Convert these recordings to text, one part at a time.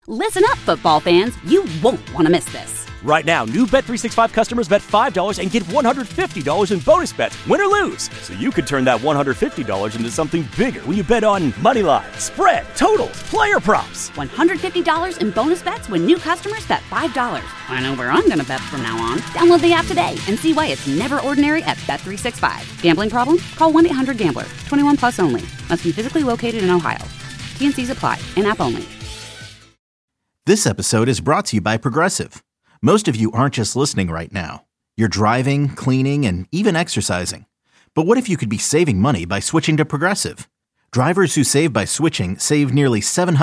Listen up, football fans. You won't want to miss this. Right now, new Bet365 customers bet $5 and get $150 in bonus bets, win or lose. So you could turn that $150 into something bigger when you bet on money line, spread, totals, player props. $150 in bonus bets when new customers bet $5. I know where I'm going to bet from now on. Download the app today and see why it's never ordinary at Bet365. Gambling problem? Call 1-800-GAMBLER. 21 plus only. Must be physically located in Ohio. T&Cs apply. In-app only. This episode is brought to you by Progressive. Most of you aren't just listening right now. You're driving, cleaning, and even exercising. But what if you could be saving money by switching to Progressive? Drivers who save by switching save nearly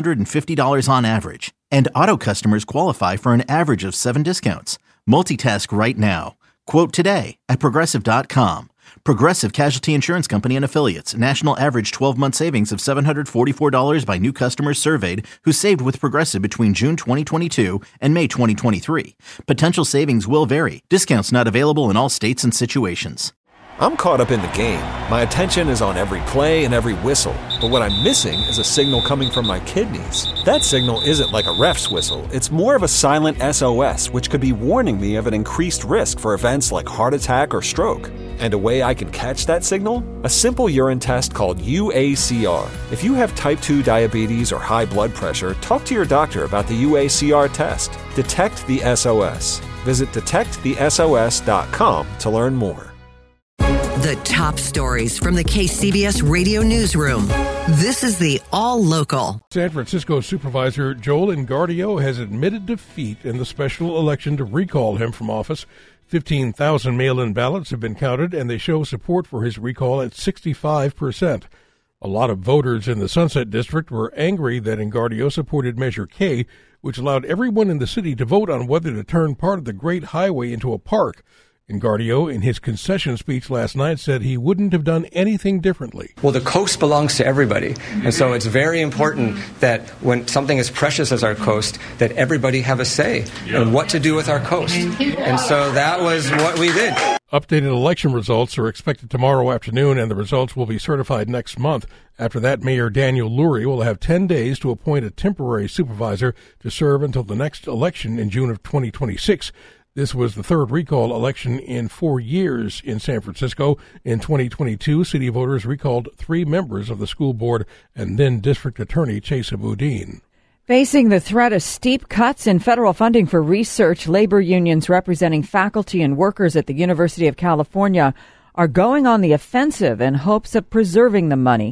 $750 on average. And auto customers qualify for an average of 7 discounts. Multitask right now. Quote today at Progressive.com. Progressive Casualty Insurance Company and Affiliates. National average 12-month savings of $744 by new customers surveyed who saved with Progressive between June 2022 and May 2023. Potential savings will vary. Discounts not available in all states and situations. I'm caught up in the game. My attention is on every play and every whistle. But what I'm missing is a signal coming from my kidneys. That signal isn't like a ref's whistle. It's more of a silent SOS, which could be warning me of an increased risk for events like heart attack or stroke. And a way I can catch that signal? A simple urine test called UACR. If you have type 2 diabetes or high blood pressure, talk to your doctor about the UACR test. Detect the SOS. Visit detectthesos.com to learn more. The top stories from the KCBS Radio Newsroom. This is the All Local. San Francisco Supervisor Joel Engardio has admitted defeat in the special election to recall him from office. 15,000 mail-in ballots have been counted, and they show support for his recall at 65%. A lot of voters in the Sunset District were angry that Engardio supported Measure K, which allowed everyone in the city to vote on whether to turn part of the Great Highway into a park. Engardio, in his concession speech last night, said he wouldn't have done anything differently. Well, the coast belongs to everybody, and so it's very important that when something as precious as our coast, that everybody have a say in what to do with our coast. And so that was what we did. Updated election results are expected tomorrow afternoon, and the results will be certified next month. After that, Mayor Daniel Lurie will have 10 days to appoint a temporary supervisor to serve until the next election in June of 2026. This was the third recall election in 4 years in San Francisco. In 2022, city voters recalled 3 members of the school board and then District Attorney Chesa Boudin. Facing the threat of steep cuts in federal funding for research, labor unions representing faculty and workers at the University of California are going on the offensive in hopes of preserving the money.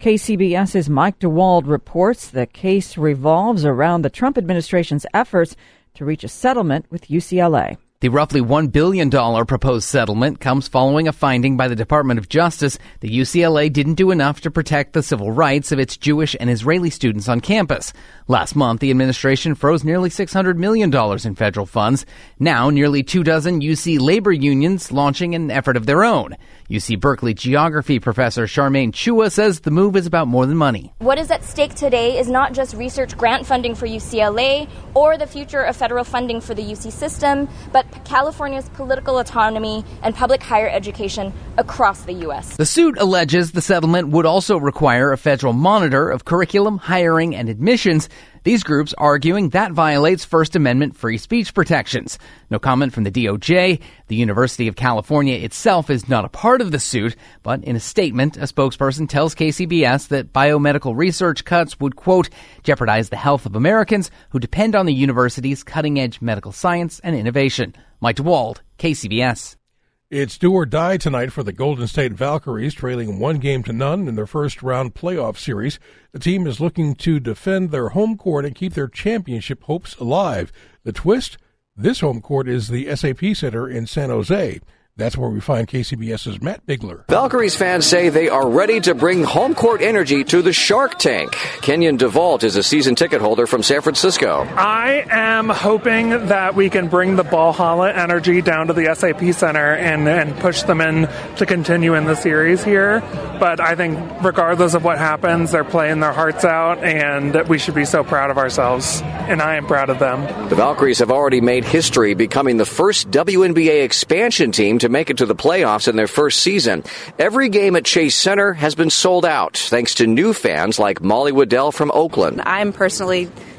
KCBS's Mike DeWald reports the case revolves around the Trump administration's efforts to reach a settlement with UCLA. The roughly $1 billion proposed settlement comes following a finding by the Department of Justice that UCLA didn't do enough to protect the civil rights of its Jewish and Israeli students on campus. Last month, the administration froze nearly $600 million in federal funds. Now, nearly 24 UC labor unions launching an effort of their own. UC Berkeley geography professor Charmaine Chua says the move is about more than money. What is at stake today is not just research grant funding for UCLA or the future of federal funding for the UC system, but California's political autonomy and public higher education across the U.S. The suit alleges the settlement would also require a federal monitor of curriculum, hiring, and admissions. These groups arguing that violates First Amendment free speech protections. No comment from the DOJ. The University of California itself is not a part of the suit, but in a statement, a spokesperson tells KCBS that biomedical research cuts would, quote, jeopardize the health of Americans who depend on the university's cutting-edge medical science and innovation. Mike DeWald, KCBS. It's do or die tonight for the Golden State Valkyries, trailing 1-0 in their first-round playoff series. The team is looking to defend their home court and keep their championship hopes alive. The twist? This home court is the SAP Center in San Jose. That's where we find KCBS's Matt Bigler. Valkyries fans say they are ready to bring home court energy to the Shark Tank. Kenyon DeVault is a season ticket holder from San Francisco. I am hoping that we can bring the Valhalla energy down to the SAP Center and push them in to continue in the series here. But I think regardless of what happens, they're playing their hearts out, and we should be so proud of ourselves. And I am proud of them. The Valkyries have already made history, becoming the first WNBA expansion team to make it to the playoffs in their first season. Every game at Chase Center has been sold out, thanks to new fans like Molly Waddell from Oakland. I'm personally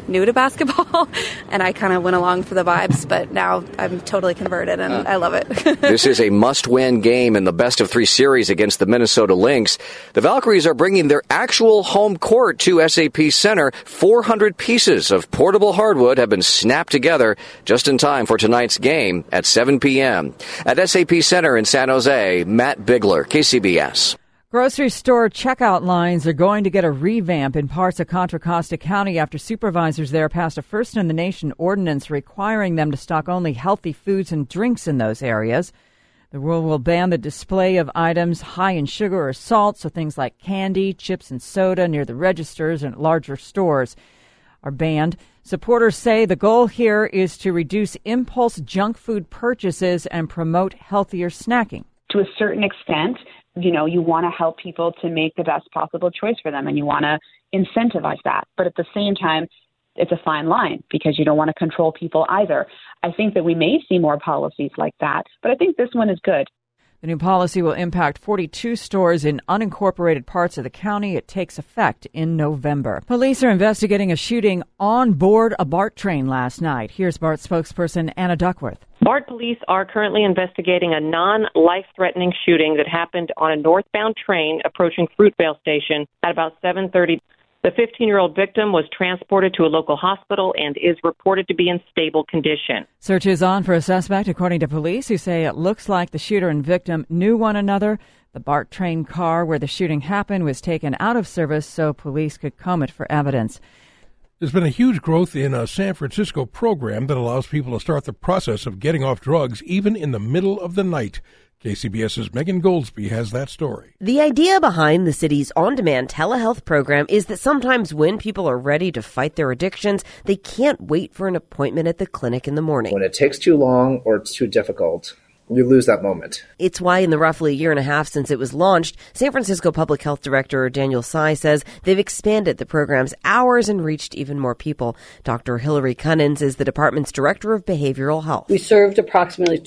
new to basketball, and I kind of went along for the vibes, but now I'm totally converted, and I love it. This is a must-win game in the best-of-3 series against the Minnesota Lynx. The Valkyries are bringing their actual home court to SAP Center. 400 pieces of portable hardwood have been snapped together just in time for tonight's game at 7 p.m. At SAP Center in San Jose, Matt Bigler, KCBS. Grocery store checkout lines are going to get a revamp in parts of Contra Costa County after supervisors there passed a first-in-the-nation ordinance requiring them to stock only healthy foods and drinks in those areas. The rule will ban the display of items high in sugar or salt, so things like candy, chips, and soda near the registers and larger stores are banned. Supporters say the goal here is to reduce impulse junk food purchases and promote healthier snacking. To a certain extent, you want to help people to make the best possible choice for them, and you want to incentivize that. But at the same time, it's a fine line because you don't want to control people either. I think that we may see more policies like that, but I think this one is good. The new policy will impact 42 stores in unincorporated parts of the county. It takes effect in November. Police are investigating a shooting on board a BART train last night. Here's BART spokesperson Anna Duckworth. BART police are currently investigating a non-life-threatening shooting that happened on a northbound train approaching Fruitvale Station at about 7:30. The 15-year-old victim was transported to a local hospital and is reported to be in stable condition. Search is on for a suspect, according to police, who say it looks like the shooter and victim knew one another. The BART train car where the shooting happened was taken out of service so police could comb it for evidence. There's been a huge growth in a San Francisco program that allows people to start the process of getting off drugs even in the middle of the night. KCBS's Megan Goldsby has that story. The idea behind the city's on-demand telehealth program is that sometimes when people are ready to fight their addictions, they can't wait for an appointment at the clinic in the morning. When it takes too long or it's too difficult, you lose that moment. It's why in the roughly year and a half since it was launched, San Francisco Public Health Director Daniel Tsai says they've expanded the program's hours and reached even more people. Dr. Hillary Cunnins is the department's director of behavioral health. We served approximately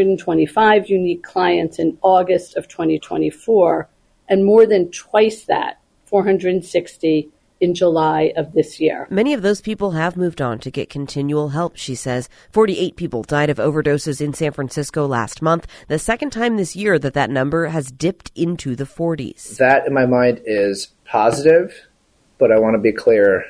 225 unique clients in August of 2024, and more than twice that, 460 in July of this year. Many of those people have moved on to get continual help, she says. 48 people died of overdoses in San Francisco last month, the second time this year that number has dipped into the 40s. That, in my mind, is positive, but I want to be clear,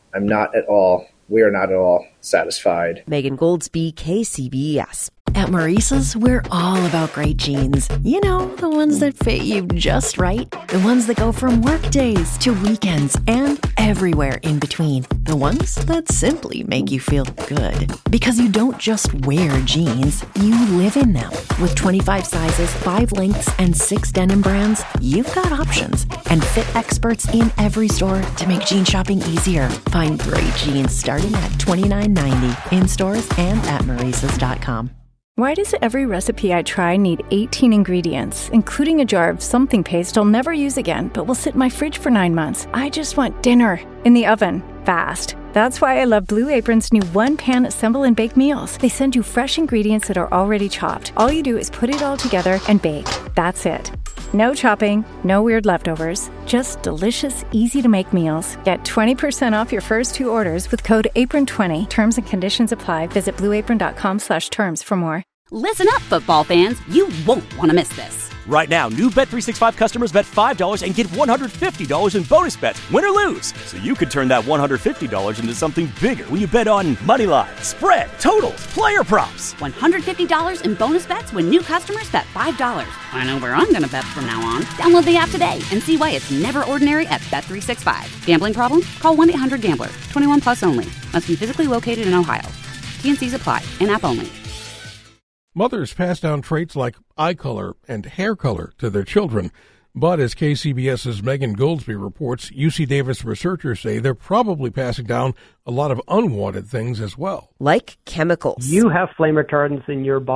we are not at all satisfied. Megan Goldsby, KCBS. At Maurice's, we're all about great jeans. You know, the ones that fit you just right. The ones that go from work days to weekends and everywhere in between. The ones that simply make you feel good. Because you don't just wear jeans, you live in them. With 25 sizes, 5 lengths, and 6 denim brands, you've got options. And fit experts in every store to make jean shopping easier. Find great jeans starting at $29.90 in stores and at Maurice's.com. Why does every recipe I try need 18 ingredients, including a jar of something paste I'll never use again, but will sit in my fridge for 9 months? I just want dinner in the oven, fast. That's why I love Blue Apron's new one-pan assemble and bake meals. They send you fresh ingredients that are already chopped. All you do is put it all together and bake. That's it. No chopping, no weird leftovers, just delicious, easy-to-make meals. Get 20% off your first 2 orders with code APRON20. Terms and conditions apply. Visit blueapron.com/terms for more. Listen up, football fans. You won't want to miss this. Right now, new Bet365 customers bet $5 and get $150 in bonus bets, win or lose. So you could turn that $150 into something bigger when you bet on moneyline, spread, totals, player props. $150 in bonus bets when new customers bet $5. I know where I'm going to bet from now on. Download the app today and see why it's never ordinary at Bet365. Gambling problem? Call 1-800-GAMBLER. 21 plus only. Must be physically located in Ohio. T&Cs apply. In-app only. Mothers pass down traits like eye color and hair color to their children. But as KCBS's Megan Goldsby reports, UC Davis researchers say they're probably passing down a lot of unwanted things as well. Like chemicals. You have flame retardants in your body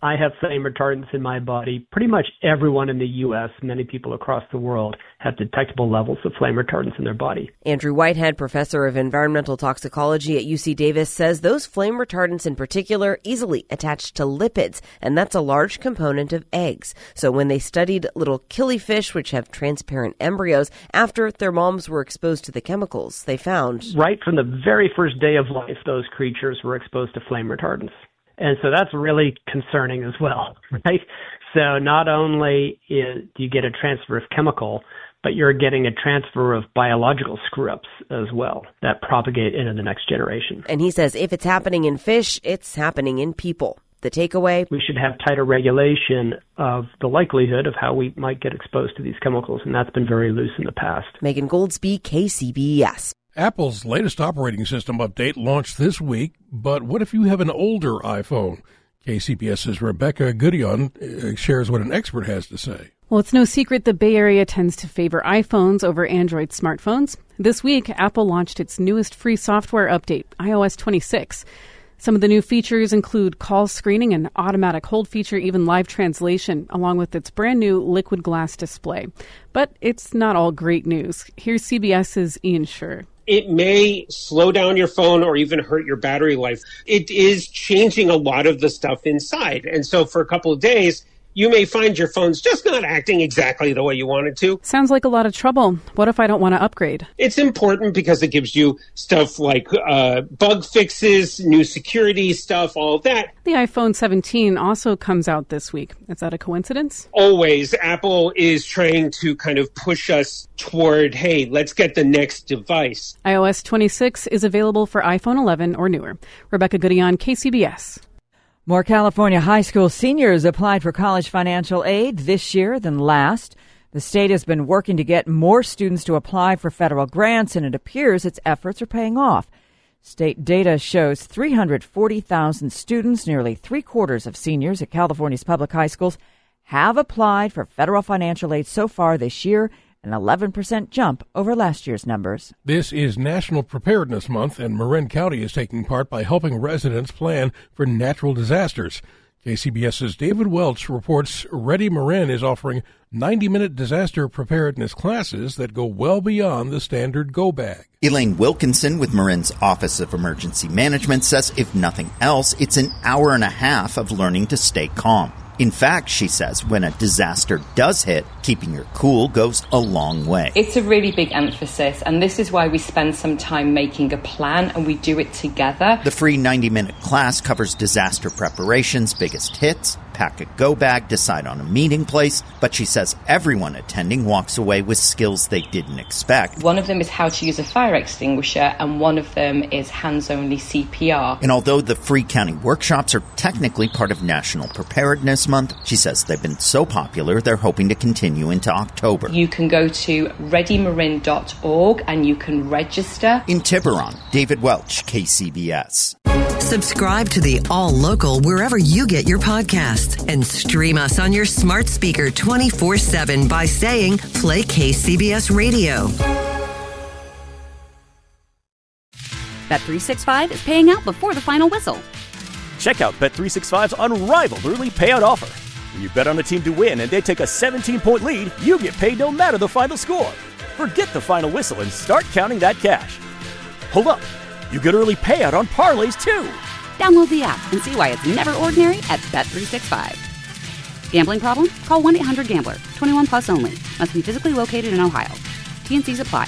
I have flame retardants in my body. Pretty much everyone in the U.S., many people across the world, have detectable levels of flame retardants in their body. Andrew Whitehead, professor of environmental toxicology at UC Davis, says those flame retardants in particular easily attach to lipids, and that's a large component of eggs. So when they studied little killifish, which have transparent embryos, after their moms were exposed to the chemicals, they found... Right from the very first day of life, those creatures were exposed to flame retardants. And so that's really concerning as well, right? So not only do you get a transfer of chemical, but you're getting a transfer of biological screw-ups as well that propagate into the next generation. And he says if it's happening in fish, it's happening in people. The takeaway? We should have tighter regulation of the likelihood of how we might get exposed to these chemicals, and that's been very loose in the past. Megan Goldsby, KCBS. Apple's latest operating system update launched this week, but what if you have an older iPhone? KCBS's Rebecca Goodion shares what an expert has to say. Well, it's no secret the Bay Area tends to favor iPhones over Android smartphones. This week, Apple launched its newest free software update, iOS 26. Some of the new features include call screening and automatic hold feature, even live translation, along with its brand new liquid glass display. But it's not all great news. Here's CBS's Ian Scher. It may slow down your phone or even hurt your battery life. It is changing a lot of the stuff inside. And so for a couple of days, you may find your phone's just not acting exactly the way you want it to. Sounds like a lot of trouble. What if I don't want to upgrade? It's important because it gives you stuff like bug fixes, new security stuff, all of that. The iPhone 17 also comes out this week. Is that a coincidence? Always. Apple is trying to kind of push us toward, hey, let's get the next device. iOS 26 is available for iPhone 11 or newer. Rebecca Goodion, KCBS. More California high school seniors applied for college financial aid this year than last. The state has been working to get more students to apply for federal grants, and it appears its efforts are paying off. State data shows 340,000 students, nearly three-quarters of seniors at California's public high schools, have applied for federal financial aid so far this year, an 11% jump over last year's numbers. This is National Preparedness Month, and Marin County is taking part by helping residents plan for natural disasters. KCBS's David Welch reports Ready Marin is offering 90-minute disaster preparedness classes that go well beyond the standard go bag. Elaine Wilkinson with Marin's Office of Emergency Management says if nothing else, it's an hour and a half of learning to stay calm. In fact, she says, when a disaster does hit, keeping your cool goes a long way. It's a really big emphasis, and this is why we spend some time making a plan, and we do it together. The free 90-minute class covers disaster preparations, biggest hits, pack a go bag, decide on a meeting place, but she says everyone attending walks away with skills they didn't expect. One of them is how to use a fire extinguisher, and one of them is hands-only CPR. And although the free county workshops are technically part of National Preparedness Month, she says they've been so popular they're hoping to continue into October. You can go to readymarin.org and you can register. In Tiburon, David Welch, KCBS. Subscribe to the All Local wherever you get your podcasts and stream us on your smart speaker 24/7 by saying play KCBS Radio. Bet365 is paying out before the final whistle. Check out Bet365's unrivaled early payout offer. When you bet on a team to win and they take a 17-point lead, you get paid no matter the final score. Forget the final whistle and start counting that cash. Hold up. You get early payout on parlays, too. Download the app and see why it's never ordinary at Bet365. Gambling problem? Call 1-800-GAMBLER. 21 plus only. Must be physically located in Ohio. T&Cs apply.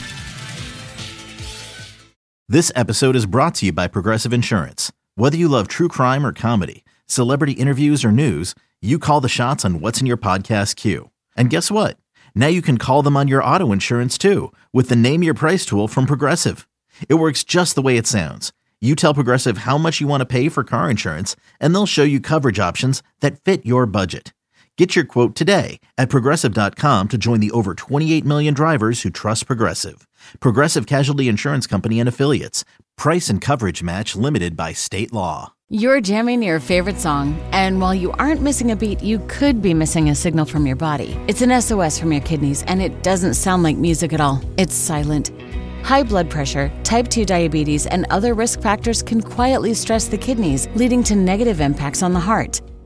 This episode is brought to you by Progressive Insurance. Whether you love true crime or comedy, celebrity interviews or news, you call the shots on what's in your podcast queue. And guess what? Now you can call them on your auto insurance, too, with the Name Your Price tool from Progressive. It works just the way it sounds. You tell Progressive how much you want to pay for car insurance, and they'll show you coverage options that fit your budget. Get your quote today at Progressive.com to join the over 28 million drivers who trust Progressive. Progressive Casualty Insurance Company and Affiliates. Price and coverage match limited by state law. You're jamming your favorite song, and while you aren't missing a beat, you could be missing a signal from your body. It's an SOS from your kidneys, and it doesn't sound like music at all. It's silent. High blood pressure, type 2 diabetes, and other risk factors can quietly stress the kidneys, leading to negative impacts on the heart.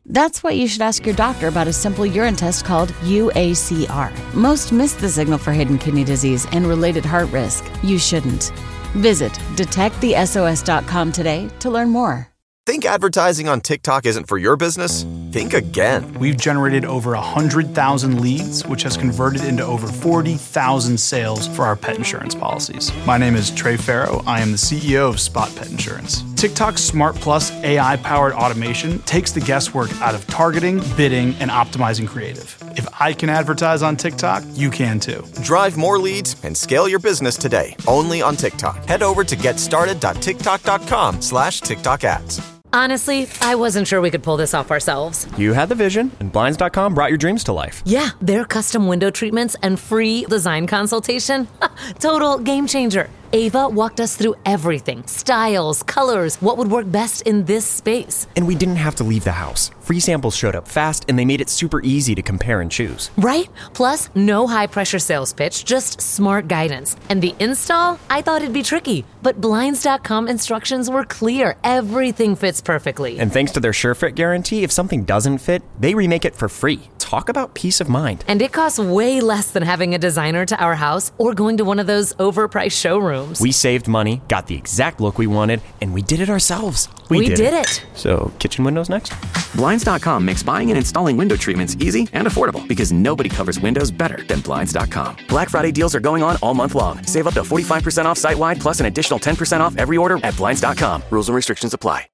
That's why you should ask your doctor about a simple urine test called UACR. Most miss the signal for hidden kidney disease and related heart risk. You shouldn't. Visit detectthesos.com today to learn more. Think advertising on TikTok isn't for your business? Think again. We've generated over 100,000 leads, which has converted into over 40,000 sales for our pet insurance policies. My name is Trey Farrow. I am the CEO of Spot Pet Insurance. TikTok's Smart Plus AI-powered automation takes the guesswork out of targeting, bidding, and optimizing creative. If I can advertise on TikTok, you can too. Drive more leads and scale your business today, only on TikTok. Head over to getstarted.tiktok.com/TikTok ads. Honestly, I wasn't sure we could pull this off ourselves. You had the vision, and Blinds.com brought your dreams to life. Yeah, their custom window treatments and free design consultation. Total game changer. Ava walked us through everything. Styles, colors, what would work best in this space. And we didn't have to leave the house. Free samples showed up fast, and they made it super easy to compare and choose. Right? Plus, no high-pressure sales pitch, just smart guidance. And the install? I thought it'd be tricky. But Blinds.com instructions were clear. Everything fits perfectly. And thanks to their SureFit guarantee, if something doesn't fit, they remake it for free. Talk about peace of mind. And it costs way less than having a designer to our house or going to one of those overpriced showrooms. We saved money, got the exact look we wanted, and we did it ourselves. We did it. So, kitchen windows next? Blinds.com makes buying and installing window treatments easy and affordable because nobody covers windows better than Blinds.com. Black Friday deals are going on all month long. Save up to 45% off site-wide plus an additional 10% off every order at Blinds.com. Rules and restrictions apply.